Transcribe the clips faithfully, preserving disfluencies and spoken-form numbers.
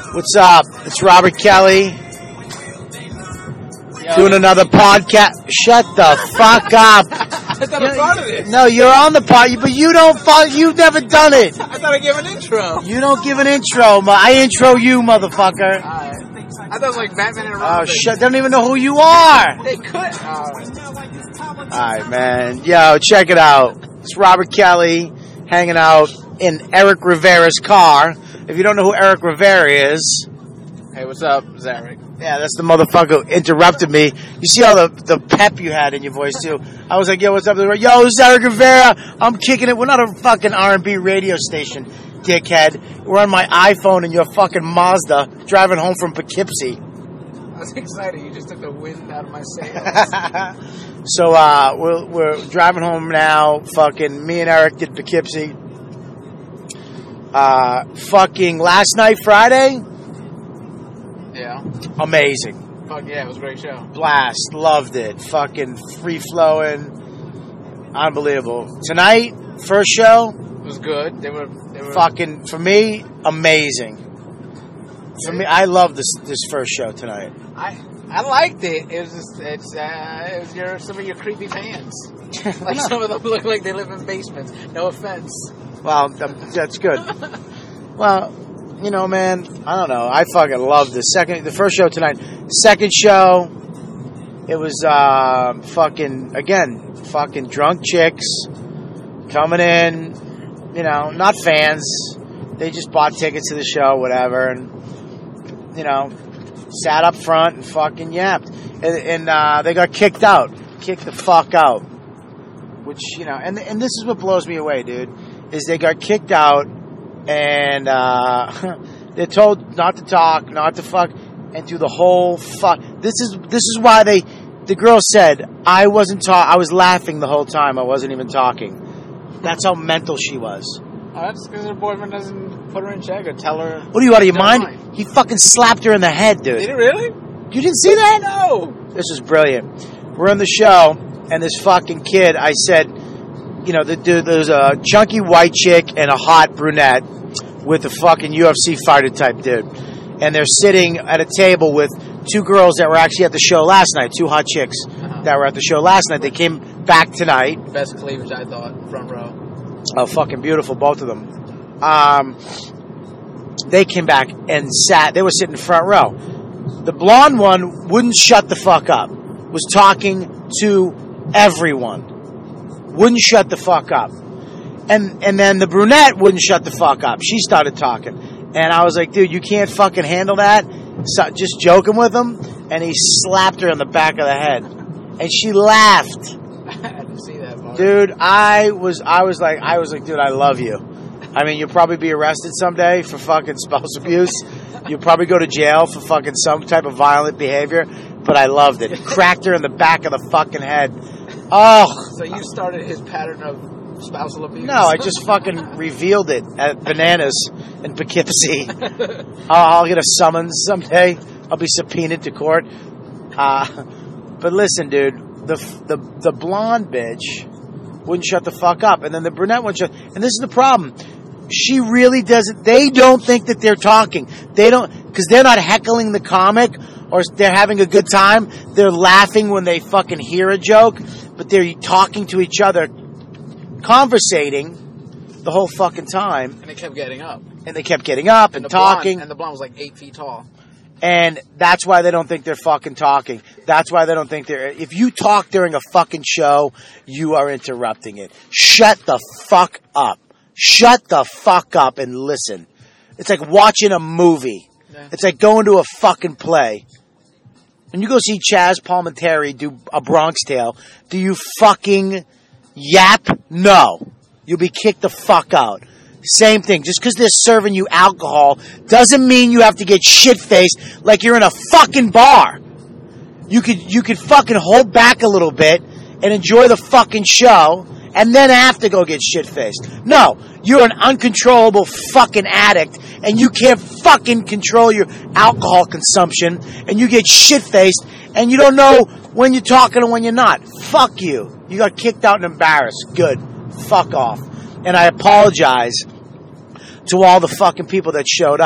What's up? It's Robert Kelly. Yo. Doing another podcast. Shut the fuck up. I thought I part of it. No, you're on the pod, but you don't follow. You've never done it. I thought I gave an intro. You don't give an intro. ma- I intro you, motherfucker. Alright. I thought it was like Batman and Oh, Robin. shut. They don't even know who you are. They could. Oh. Alright, man. Yo, check it out. It's Robert Kelly hanging out in Eric Rivera's car. If you don't know who Eric Rivera is, Hey, what's up, Zarek? yeah, that's the motherfucker who interrupted me. You see all the, the pep you had in your voice, too. I was like, yo, what's up? Yo, this is Eric Rivera. I'm kicking it. We're not a fucking R and B radio station, dickhead. We're on my iPhone and your fucking Mazda driving home from Poughkeepsie. I was excited. You just took the wind out of my sails. So, uh, we're, we're driving home now. Fucking me and Eric did Poughkeepsie. Uh, fucking last night, Friday, Yeah. amazing. Fuck yeah, it was a great show. Blast. Loved it. Fucking free-flowing. Unbelievable. Tonight, first show, It was good. They were. They were. fucking, for me, amazing. For me, I love this this first show tonight. I I liked it. It was just it's uh it was your some of your creepy fans. Like some of them look like they live in basements. No offense. Well, th- that's good. Well, you know, man, I don't know. I fucking love the second, the first show tonight. Second show, it was uh, fucking, again, fucking drunk chicks coming in, you know, not fans. They just bought tickets to the show, whatever, and, you know, sat up front and fucking yapped. And, and uh, they got kicked out. Kicked the fuck out. Which, you know, and and this is what blows me away, dude, is they got kicked out and uh, they're told not to talk, not to fuck, and do the whole fuck. This is this is why they, the girl said, I wasn't ta- I was laughing the whole time. I wasn't even talking. That's how mental she was. Oh, that's because her boyfriend doesn't put her in check or tell her. What are you out of your Never mind? mind. He fucking slapped her in the head, dude. Did he really? You didn't see that? No. This is brilliant. We're on the show, and this fucking kid, I said, you know, the, the, there's a chunky white chick and a hot brunette with a fucking U F C fighter type dude. And they're sitting at a table with two girls that were actually at the show last night, two hot chicks Uh-huh. that were at the show last night. They came back tonight. Best cleavage, I thought, front row. Oh, fucking beautiful, both of them. Um, they came back and sat, they were sitting front row. The blonde one wouldn't shut the fuck up. Was talking to everyone. Wouldn't shut the fuck up. And and then the brunette wouldn't shut the fuck up. She started talking. And I was like, dude, you can't fucking handle that. So, just joking with him. And he slapped her in the back of the head. And she laughed. I didn't see that part. Dude, I was I was like I was like, dude, I love you. I mean, you'll probably be arrested someday for fucking spouse abuse. You'll probably go to jail for fucking some type of violent behavior. But I loved it. It cracked her in the back of the fucking head. Oh. So you started his pattern of spousal abuse? No, I just fucking revealed it at Bananas in Poughkeepsie. I'll, I'll get a summons someday. I'll be subpoenaed to court. Uh, but listen, dude, the the the blonde bitch wouldn't shut the fuck up, and then the brunette wouldn't shut. And this is the problem. She really doesn't. They don't think that they're talking. They don't, because they're not heckling the comic or they're having a good time. They're laughing when they fucking hear a joke, but they're talking to each other, conversating the whole fucking time. And they kept getting up. And they kept getting up and, and talking. Blonde, and the blonde was like eight feet tall. And that's why they don't think they're fucking talking. That's why they don't think they're... If you talk during a fucking show, you are interrupting it. Shut the fuck up. Shut the fuck up and listen. It's like watching a movie. Yeah. It's like going to a fucking play. When you go see Chaz Palminteri do A Bronx Tale, do you fucking yap? No. You'll be kicked the fuck out. Same thing. Just because they're serving you alcohol doesn't mean you have to get shit-faced like you're in a fucking bar. You could you could fucking hold back a little bit and enjoy the fucking show and then have to go get shit-faced. No, you're an uncontrollable fucking addict and you can't fucking control your alcohol consumption and you get shit-faced and you don't know when you're talking and when you're not. Fuck you. You got kicked out and embarrassed. Good. Fuck off. And I apologize to all the fucking people that showed up.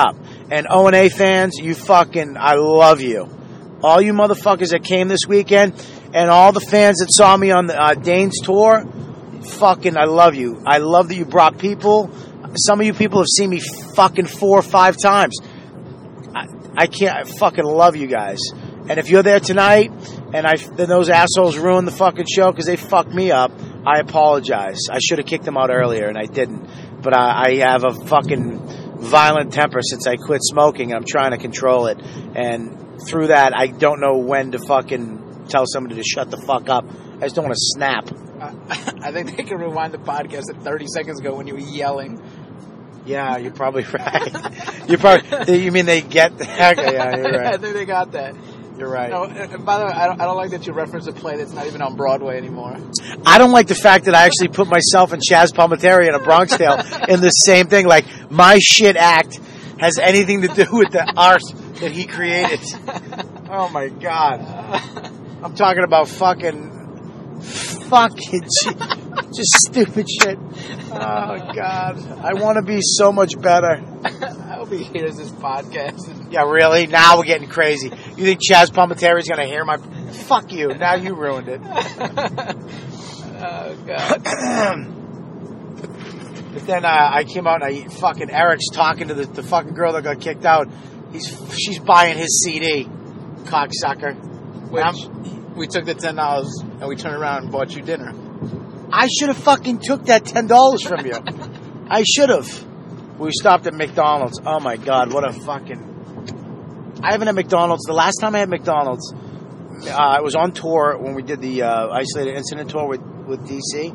And O and A fans, you fucking, I love you. All you motherfuckers that came this weekend, and all the fans that saw me on the uh, Dane's tour, fucking, I love you. I love that you brought people. Some of you people have seen me fucking four or five times. I, I can't, I fucking love you guys. And if you're there tonight, and I, then those assholes ruined the fucking show because they fucked me up, I apologize. I should have kicked them out earlier, and I didn't. But I, I have a fucking violent temper since I quit smoking, and I'm trying to control it. And through that, I don't know when to fucking tell somebody to shut the fuck up. I just don't want to snap. Uh, I think they can rewind the podcast at thirty seconds ago when you were yelling. Yeah, you're probably right. You probably you mean they get the heck? Yeah, you're right. I think they got that. You're right. No, and by the way, I don't, I don't like that you reference a play that's not even on Broadway anymore. I don't like the fact that I actually put myself and Chaz Palminteri in A Bronx Tale in the same thing. Like, my shit act has anything to do with the art that he created. Oh, my God. I'm talking about fucking, fucking, just stupid shit. Oh, God. I want to be so much better. I hope he hears this podcast. Yeah, really? Now we're getting crazy. You think Chaz Palminteri's going to hear my... Fuck you. Now you ruined it. Oh, God. But then uh, I came out and I fucking... Eric's talking to the, the fucking girl that got kicked out. He's She's buying his C D. Cocksucker. Which, I'm, we took the ten dollars and we turned around and bought you dinner. I should have fucking took that ten dollars from you. I should have. We stopped at McDonald's. Oh, my God. What a fucking... I haven't had McDonald's. The last time I had McDonald's, uh, I was on tour when we did the uh, Isolated Incident Tour with, with D C.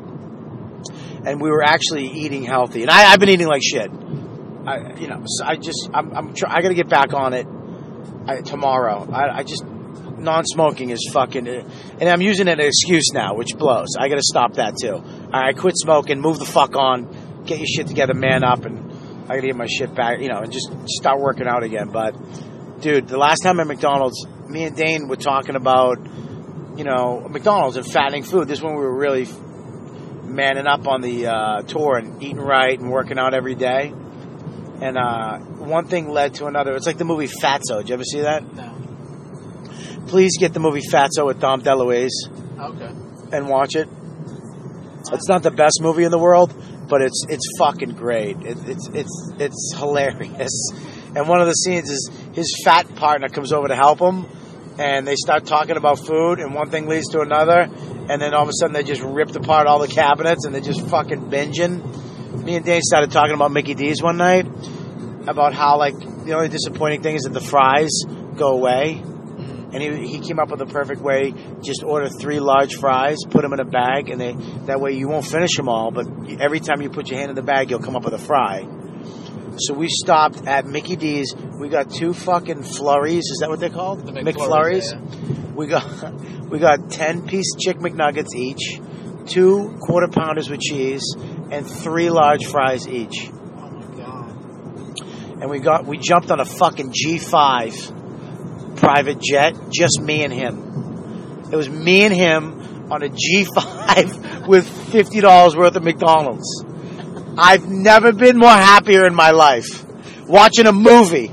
And we were actually eating healthy. And I, I've been eating like shit. I, you know, so I just... I'm, I'm try, I got to get back on it I, tomorrow. I, I just... Non-smoking is fucking... And I'm using it as an excuse now, which blows. I got to stop that, too. I quit smoking. Move the fuck on. Get your shit together. Man up. And... I gotta get my shit back, you know, and just start working out again. But, dude, the last time at McDonald's, me and Dane were talking about, you know, McDonald's and fattening food. This is when we were really manning up on the uh, tour and eating right and working out every day. And uh, one thing led to another. It's like the movie Fatso. Did you ever see that? No. Please get the movie Fatso with Dom DeLuise. Okay. And watch it. It's not the best movie in the world, but it's it's fucking great. It, it's it's it's hilarious. And one of the scenes is his fat partner comes over to help him, and they start talking about food, and one thing leads to another, and then all of a sudden they just ripped apart all the cabinets, and they're just fucking binging. Me and Dane started talking about Mickey D's one night, about how, like, the only disappointing thing is that the fries go away. And he he came up with a perfect way. Just order three large fries, put them in a bag, and they that way you won't finish them all. But every time you put your hand in the bag, you'll come up with a fry. So we stopped at Mickey D's. We got two fucking flurries. Is that what they're called? The McFlurries. Yeah. We got we got ten piece chick McNuggets each, two quarter pounders with cheese, and three large fries each. Oh my God. And we got we jumped on a fucking G five. Private jet, just me and him. It was me and him on a G five with fifty dollars worth of McDonald's. I've never been more happier in my life. Watching a movie.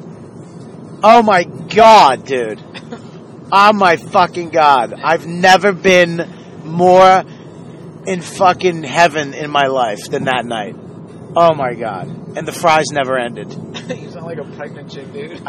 Oh my God, dude. Oh my fucking God. I've never been more in fucking heaven in my life than that night. Oh my God. And the fries never ended. You sound like a pregnant chick, dude.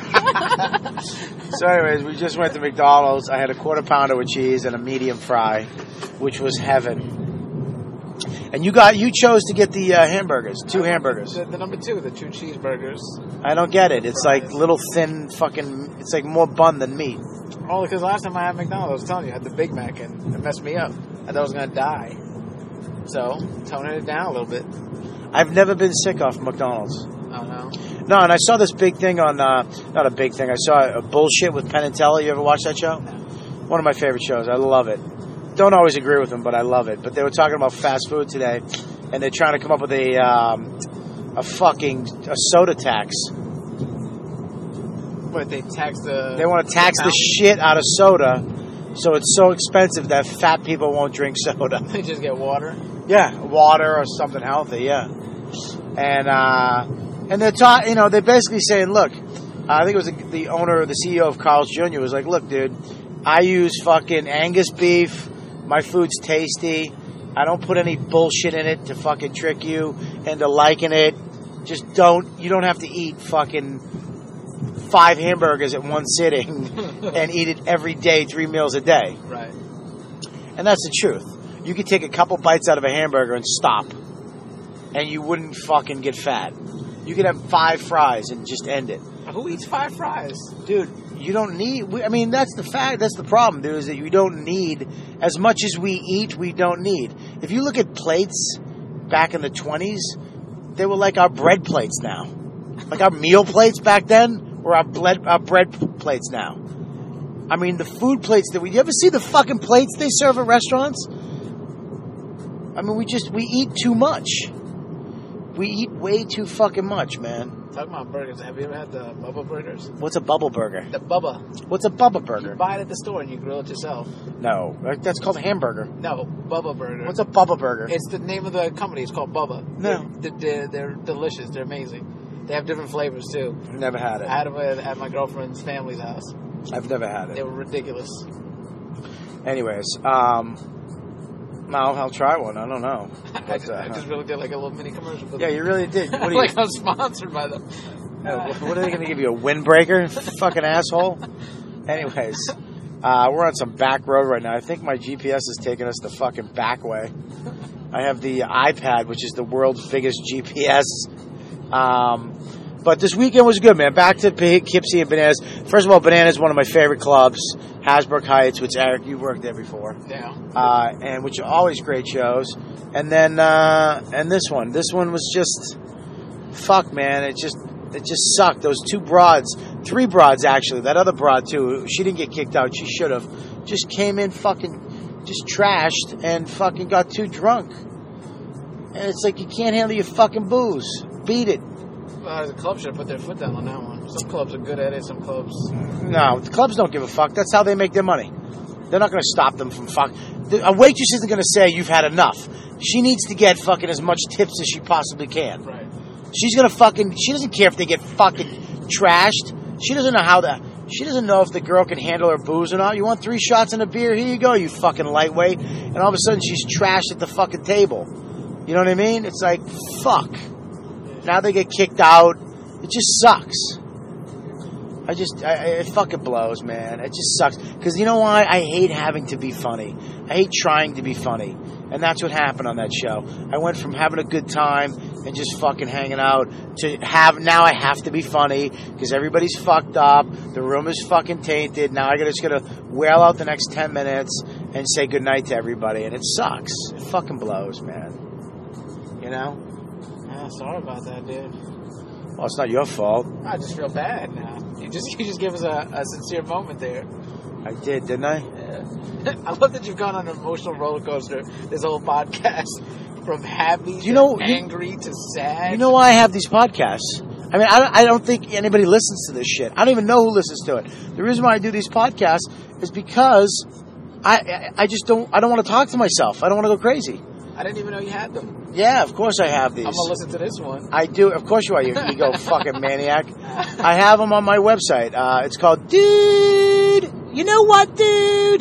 So anyways, we just went to McDonald's. I had a quarter pounder with cheese and a medium fry, which was heaven. And you got you chose to get the uh, hamburgers, two hamburgers. The, the number two, the two cheeseburgers. I don't get it. It's like little thin fucking, it's like more bun than meat. Oh, because last time I had McDonald's, I was telling you, I had the Big Mac and it messed me up. I thought I was going to die. So, toning it down a little bit. I've never been sick off McDonald's. Oh, no? No, and I saw this big thing on, uh, not a big thing, I saw a Bullshit with Penn and Teller. You ever watch that show? No. One of my favorite shows. I love it. Don't always agree with them, but I love it. But they were talking about fast food today, and they're trying to come up with a um, a fucking a soda tax. What, they tax the... They want to tax the, the shit out of soda, so it's so expensive that fat people won't drink soda. They just get water? Yeah, water or something healthy, yeah. And uh, And they're ta- you know, they're basically saying, look, I think it was the, the owner or the C E O of Carl's Junior was like, look, dude, I use fucking Angus beef. My food's tasty. I don't put any bullshit in it to fucking trick you into liking it. Just don't, you don't have to eat fucking five hamburgers at one sitting and eat it every day, three meals a day. Right. And that's the truth. You could take a couple bites out of a hamburger and stop, and you wouldn't fucking get fat. You could have five fries and just end it. Who eats five fries? Dude, you don't need... We, I mean, that's the fact. That's the problem, dude, is that you don't need... As much as we eat, we don't need. If you look at plates back in the twenties, they were like our bread plates now. Like our meal plates back then were our, bread, our bread plates now. I mean, the food plates that we... You ever see the fucking plates they serve at restaurants? I mean, we just... We eat too much. We eat way too fucking much, man. Talking about burgers, have you ever had the Bubba burgers? What's a bubble burger? The Bubba. What's a Bubba burger? You buy it at the store and you grill it yourself. No, that's called a hamburger. No, Bubba burger. What's a Bubba burger? It's the name of the company. It's called Bubba. No. They're, they're, they're delicious. They're amazing. They have different flavors, too. Never had it. I had them at my girlfriend's family's house. I've never had it. They were ridiculous. Anyways, um... No, I'll try one. I don't know. I, But, just, uh, I just really did like a little mini commercial for yeah, them. you really did. What are you, like I'm sponsored by them. uh, what are they going to give you, a windbreaker? Fucking asshole. Anyways, uh, we're on some back road right now. I think my G P S is taking us the fucking back way. I have the iPad, which is the world's biggest G P S. Um, but this weekend was good, man. Back to Poughkeepsie and Bananas. First of all, Bananas is one of my favorite clubs. Hasbrook Heights, which, Eric, you've worked there before. Yeah. Uh, and which are always great shows. And then, uh, and this one. This one was just, fuck, man. It just, it just sucked. Those two broads, three broads, actually. That other broad, too. She didn't get kicked out. She should have. Just came in fucking, just trashed and fucking got too drunk. And it's like, you can't handle your fucking booze. Beat it. Well, the club should have put their foot down on that one. Some clubs are good at it. Some clubs... No, the clubs don't give a fuck. That's how they make their money. They're not going to stop them from fuck. A waitress isn't going to say you've had enough. She needs to get fucking as much tips as she possibly can. Right. She's going to fucking... She doesn't care if they get fucking trashed. She doesn't know how to... She doesn't know if the girl can handle her booze or not. You want three shots and a beer? Here you go, you fucking lightweight. And all of a sudden, she's trashed at the fucking table. You know what I mean? It's like, fuck. Now they get kicked out. It just sucks. I just, I, it fucking blows, man. It just sucks. Because you know why? I hate having to be funny. I hate trying to be funny. And that's what happened on that show. I went from having a good time and just fucking hanging out to have, now I have to be funny because everybody's fucked up. The room is fucking tainted. Now I just gotta wail out the next ten minutes and say goodnight to everybody. And it sucks. It fucking blows, man. You know? Yeah, sorry about that, dude. Well, it's not your fault. I just feel bad now. You just you just give us a, a sincere moment there. I did, didn't I? Yeah. I love that you've gone on an emotional roller coaster this whole podcast, from happy you to know, angry you, to sad. You know why I have these podcasts? I mean, I don't, I don't think anybody listens to this shit. I don't even know who listens to it. The reason why I do these podcasts is because I I just don't I don't want to talk to myself. I don't want to go crazy. I didn't even know you had them. Yeah, of course I have these. I'm gonna listen to this one. I do. Of course you are, you ego fucking maniac. I have them on my website. Uh, it's called Dude. You know what, Dude?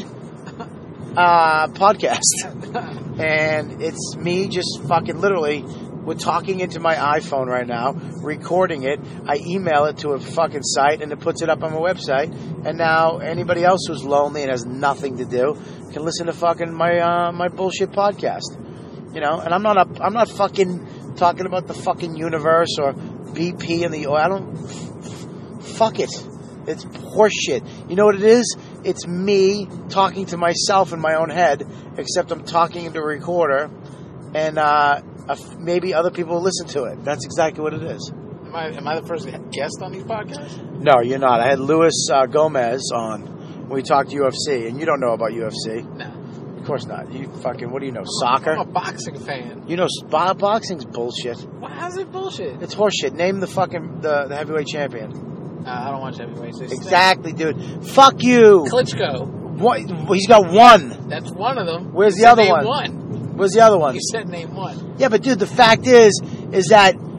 Uh, podcast. And it's me just fucking literally, we're talking into my iPhone right now, recording it. I email it to a fucking site and it puts it up on my website. And now anybody else who's lonely and has nothing to do can listen to fucking my uh, my bullshit podcast. You know, and I'm not a, I'm not fucking talking about the fucking universe or B P and the oil. I don't. F- fuck it. It's horseshit. You know what it is? It's me talking to myself in my own head, except I'm talking into a recorder, and uh, maybe other people will listen to it. That's exactly what it is. Am I, am I the first guest on these podcasts? No, you're not. I had Luis uh, Gomez on when we talked U F C, and you don't know about U F C. No. Of course not. You fucking, what do you know, soccer? I'm a boxing fan. You know, bo- boxing's bullshit. Why how's it bullshit? It's horseshit. Name the fucking, the, the heavyweight champion. Uh, I don't watch heavyweights. Exactly, dude. Fuck you. Klitschko. What? He's got one. That's one of them. Where's You the said other name one? one? Where's the other one? You said name one. Yeah, but dude, the fact is, is that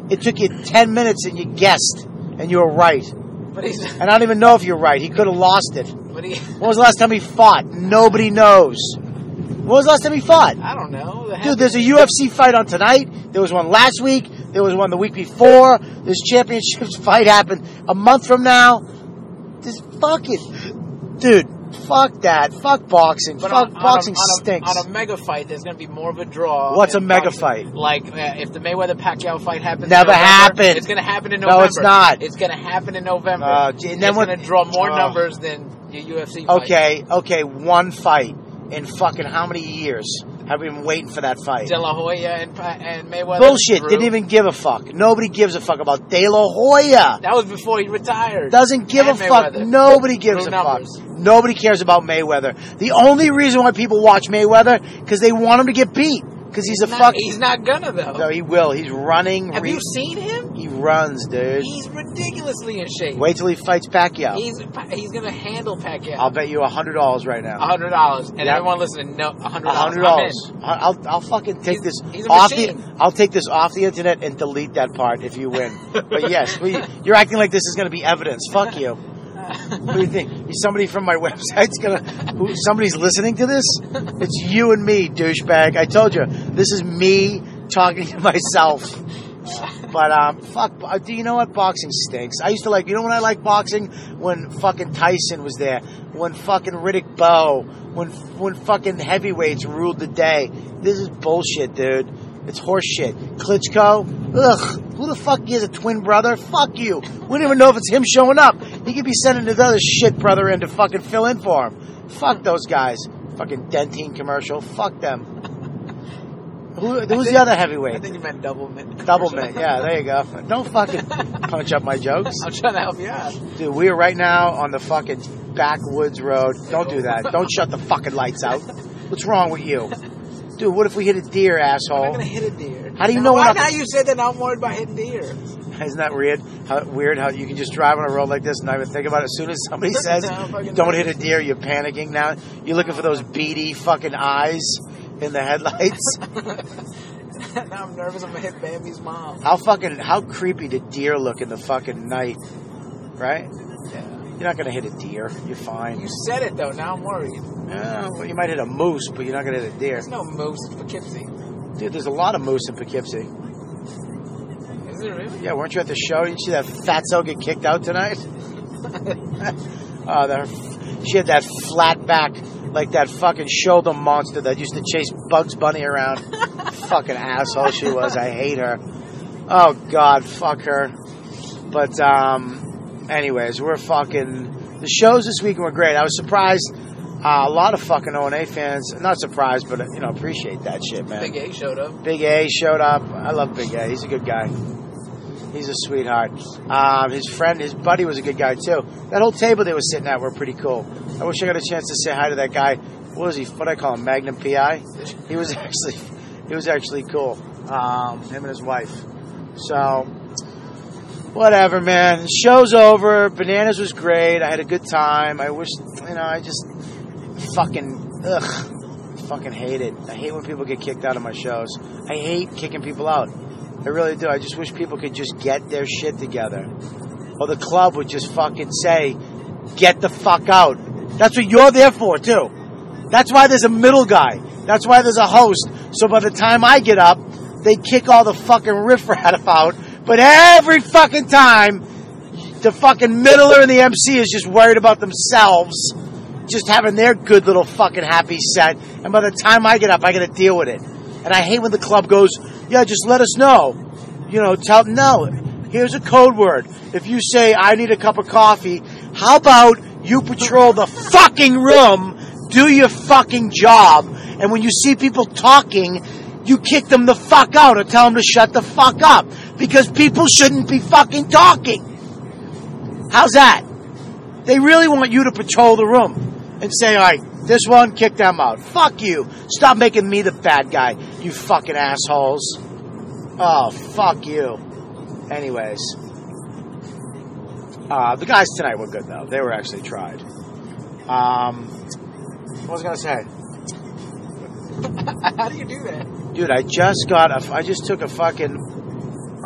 It took you ten minutes and you guessed, and you were right. But he's, and I don't even know if you're right. He could have lost it. But he, when was the last time he fought? Nobody knows. When was the last time he fought? I don't know. The Dude, there's a U F C fight on tonight. There was one last week. There was one the week before. This championships fight happened a month from now. Just fuck it. Dude. Fuck that. Fuck boxing. But Fuck on, boxing on a, stinks. On a, on a mega fight, there's going to be more of a draw. What's a mega boxing. fight? Like, uh, if the Mayweather-Pacquiao fight happens Never in November, happened. It's going to happen in November. No, it's not. It's going to happen in November. Uh, and then it's when, going to draw more uh, numbers than your U F C fight. Okay, okay, one fight in fucking how many years have we been waiting for that fight? De La Hoya and, and Mayweather. Bullshit. Drew. Didn't even give a fuck. Nobody gives a fuck about De La Hoya. That was before he retired. Doesn't give and a fuck. Mayweather. Nobody gives Drew a numbers. fuck. Nobody cares about Mayweather. The only reason why people watch Mayweather because they want him to get beat. Because he's, he's a not, fuck. He's not gonna though. No, he will. He's running. Have re- you seen him? He runs, dude. He's ridiculously in shape. Wait till he fights Pacquiao. He's he's gonna handle Pacquiao. I'll bet you a hundred dollars right now. A hundred dollars, and Yep. everyone listening, no, a hundred A hundred dollars. dollars. I'll I'll fucking take He's- this he's a off the. machine. I'll take this off the internet and delete that part if you win. But yes, we, you're acting like this is going to be evidence. Fuck you. What do you think? Is somebody from my website's gonna? Who, somebody's listening to this? It's you and me, douchebag. I told you, this is me talking to myself. But um, fuck. Do you know what? Boxing stinks. I used to like. You know when I liked boxing? When fucking Tyson was there. When fucking Riddick Bowe. When when fucking heavyweights ruled the day. This is bullshit, dude. It's horse shit. Klitschko, ugh. Who the fuck is a twin brother? Fuck you. We don't even know if it's him showing up. He could be sending his other shit brother in to fucking fill in for him. Fuck those guys. Fucking Dentine commercial. Fuck them. Who, who's think, the other heavyweight? I think you meant double mint. Double mint. Yeah, there you go. Don't fucking punch up my jokes. I'm trying to help you out. Dude, we are right now on the fucking backwoods road. Don't do that. Don't shut the fucking lights out. What's wrong with you? Dude, what if we hit a deer, asshole? I'm not gonna hit a deer. How do you now, know why when now I'm... you said that I'm worried about hitting deer? Isn't that weird? How weird how you can just drive on a road like this and not even think about it. As soon as somebody says, don't hit a deer, you're panicking now. You're looking for those beady fucking eyes in the headlights. Now I'm nervous I'm gonna hit Bambi's mom. How fucking, how creepy did deer look in the fucking night? Right? Yeah. You're not gonna hit a deer. You're fine. You said it though, now I'm worried. Yeah, well, you might hit a moose, but you're not gonna hit a deer. There's no moose in Poughkeepsie. Dude, there's a lot of moose in Poughkeepsie. Is it really? Yeah, weren't you at the show? Didn't you see that fatso get kicked out tonight? uh, the, she had that flat back, like that fucking shoulder monster that used to chase Bugs Bunny around. Fucking asshole she was. I hate her. Oh, God, fuck her. But, um, anyways, we're fucking... The shows this week were great. I was surprised. Uh, a lot of fucking O N A fans, not surprised, but, you know, appreciate that shit, man. Big A showed up. Big A showed up. I love Big A. He's a good guy. He's a sweetheart. Um, his friend, his buddy was a good guy, too. That whole table they were sitting at were pretty cool. I wish I got a chance to say hi to that guy. What was he? What do I call him? Magnum P I? He was actually, he was actually cool. Um, him and his wife. So, whatever, man. The show's over. Bananas was great. I had a good time. I wish, you know, I just fucking, ugh, fucking hate it. I hate when people get kicked out of my shows. I hate kicking people out. I really do. I just wish people could just get their shit together. Or the club would just fucking say, get the fuck out. That's what you're there for, too. That's why there's a middle guy. That's why there's a host. So by the time I get up, they kick all the fucking riffraff out. But every fucking time, the fucking middler and the M C is just worried about themselves, just having their good little fucking happy set. And by the time I get up, I got to deal with it. And I hate when the club goes, yeah, just let us know. You know, tell, no, here's a code word. If you say, I need a cup of coffee, how about you patrol the fucking room, do your fucking job, and when you see people talking, you kick them the fuck out or tell them to shut the fuck up. Because people shouldn't be fucking talking. How's that? They really want you to patrol the room and say, all right, this one, kick them out. Fuck you. Stop making me the bad guy, you fucking assholes. Oh, fuck you. Anyways. Uh, the guys tonight were good, though. They were actually tried. Um, what was I going to say? How do you do that? Dude, I just got a... I just took a fucking...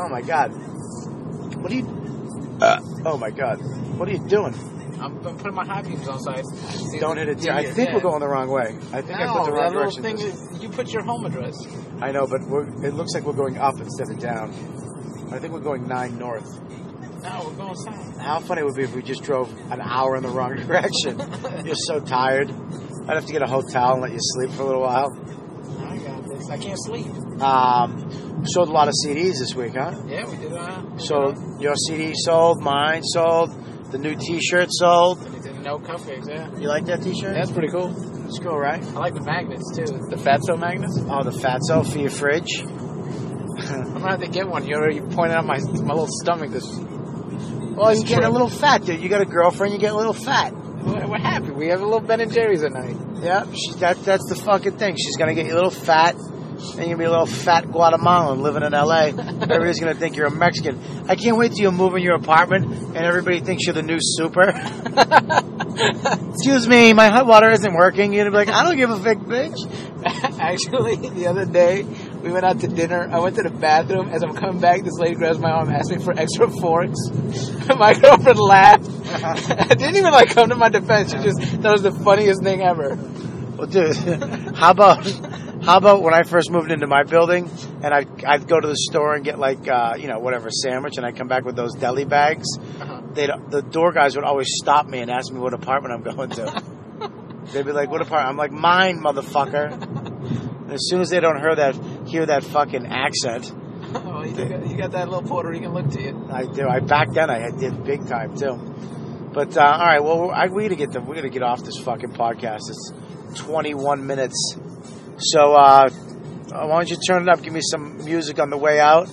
Oh my god. What are you? Uh, oh my god. What are you doing? I'm, I'm putting my high beams on, so I see Don't hit it. I think yeah. we're going the wrong way. I think no, I put the wrong that little direction. thing is, you put your home address. I know, but we're, it looks like we're going up instead of down. I think we're going nine north. No, we're going south. How funny it would be if we just drove an hour in the wrong direction. You're so tired. I'd have to get a hotel and let you sleep for a little while. I got this. I can't sleep. Um, sold a lot of C Ds this week, huh? Yeah, we did. Uh, So your C D sold, mine sold, the new T-shirt sold. we did no cupcakes, yeah. You like that T-shirt? That's pretty cool. It's cool, right? I like the magnets, too. The Fatso magnets. Oh, the Fatso for your fridge. I'm gonna have to get one. You're you pointed out my my little stomach. This. Well, you get a little fat, dude. You got a girlfriend, you get a little fat. We're, we're happy. We have a little Ben and Jerry's at night. Yeah, she, that, that's the fucking thing. She's going to get you a little fat, and you're going to be a little fat Guatemalan living in L A. Everybody's going to think you're a Mexican. I can't wait till you move in your apartment, and everybody thinks you're the new super. Excuse me, my hot water isn't working. You're going to be like, I don't give a big bitch. Actually, the other day, we went out to dinner. I went to the bathroom. As I'm coming back, this lady grabs my arm and asked me for extra forks. My girlfriend laughed. I didn't even, like, come to my defense. She just, that was the funniest thing ever. Well, dude, how about how about when I first moved into my building, and I I'd go to the store and get, like, uh, you know, whatever, sandwich, and I'd come back with those deli bags. Uh-huh. They'd, the door guys would always stop me and ask me what apartment I'm going to. They'd be like, what apartment? I'm like, mine, motherfucker. And as soon as they don't hear that, hear that fucking accent. Oh, you, got, you got that little Puerto Rican look to you. I do. I back then I did big time too. But uh, all right, well, I, we gotta get the, we gotta get off this fucking podcast. It's twenty-one minutes. So uh, why don't you turn it up? Give me some music on the way out.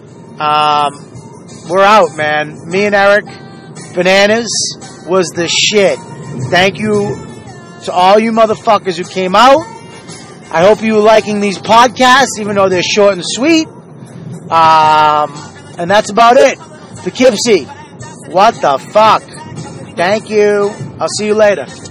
Um, we're out, man. Me and Eric, Bananas was the shit. Thank you to all you motherfuckers who came out. I hope you are liking these podcasts, even though they're short and sweet. Um, and that's about it. Poughkeepsie. What the fuck? Thank you. I'll see you later.